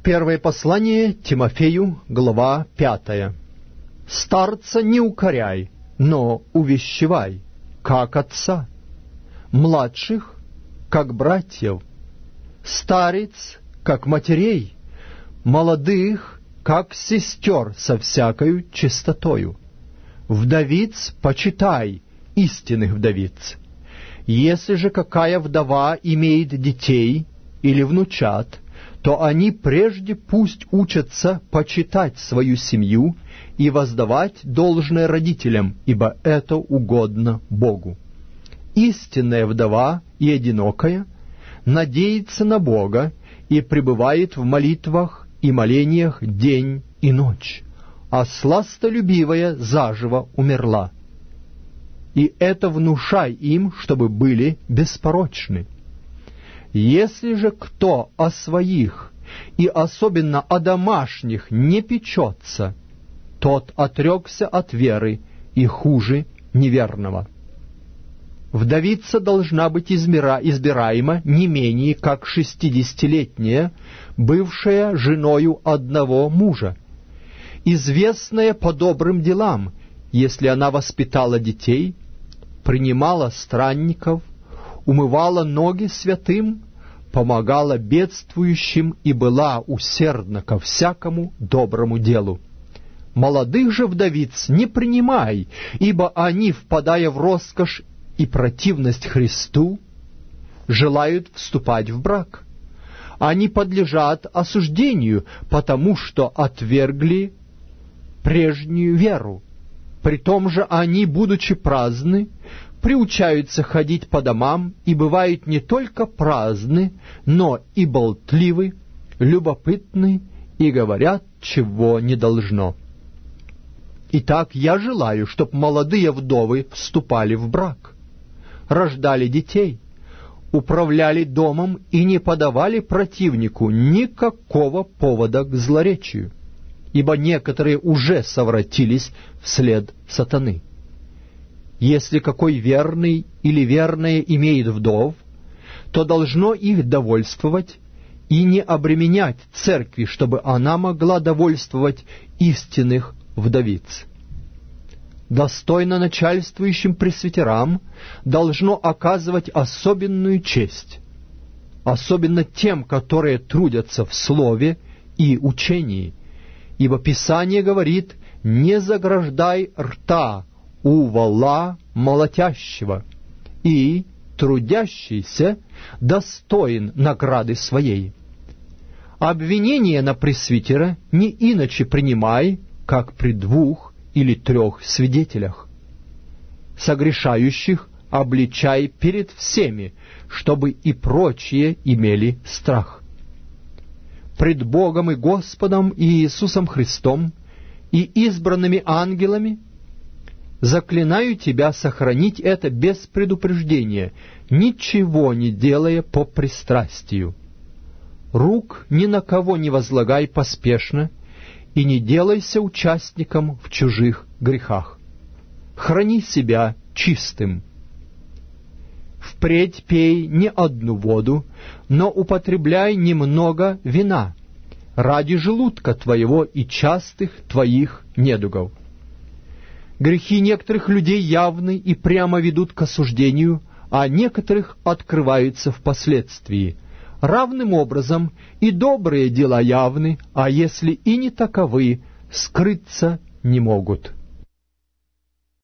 Первое послание Тимофею, глава 5. «Старца не укоряй, но увещевай, как отца, младших, как братьев, старец, как матерей, молодых, как сестер со всякою чистотою. Вдовиц почитай, истинных вдовиц. Если же какая вдова имеет детей или внучат, то они прежде пусть учатся почитать свою семью и воздавать должное родителям, ибо это угодно Богу. Истинная вдова и одинокая надеется на Бога и пребывает в молитвах и молениях день и ночь, а сластолюбивая заживо умерла. И это внушай им, чтобы были беспорочны. Если же кто о своих, и особенно о домашних, не печется, тот отрекся от веры и хуже неверного. Вдовица должна быть избираема не менее как 60-летняя, бывшая женою одного мужа, известная по добрым делам, если она воспитала детей, принимала странников, умывала ноги святым, помогала бедствующим и была усердна ко всякому доброму делу. Молодых же вдовиц не принимай, ибо они, впадая в роскошь и противность Христу, желают вступать в брак. Они подлежат осуждению, потому что отвергли прежнюю веру. При том же они, будучи праздны, приучаются ходить по домам и бывают не только праздны, но и болтливы, любопытны и говорят, чего не должно. Итак, я желаю, чтобы молодые вдовы вступали в брак, рождали детей, управляли домом и не подавали противнику никакого повода к злоречию, ибо некоторые уже совратились вслед сатаны. Если какой верный или верная имеет вдов, то должно их довольствовать и не обременять церкви, чтобы она могла довольствовать истинных вдовиц. Достойно начальствующим пресвитерам должно оказывать особенную честь, особенно тем, которые трудятся в слове и учении, ибо Писание говорит: «Не заграждай рта у вола молотящего, и трудящийся достоин награды своей». Обвинение на пресвитера не иначе принимай, как при 2 или 3 свидетелях. Согрешающих обличай перед всеми, чтобы и прочие имели страх. Пред Богом и Господом и Иисусом Христом и избранными ангелами заклинаю тебя сохранить это без предупреждения, ничего не делая по пристрастию. Рук ни на кого не возлагай поспешно, и не делайся участником в чужих грехах. Храни себя чистым. Впредь пей не одну воду, но употребляй немного вина, ради желудка твоего и частых твоих недугов. Грехи некоторых людей явны и прямо ведут к осуждению, а некоторых открываются впоследствии. Равным образом и добрые дела явны, а если и не таковы, скрыться не могут.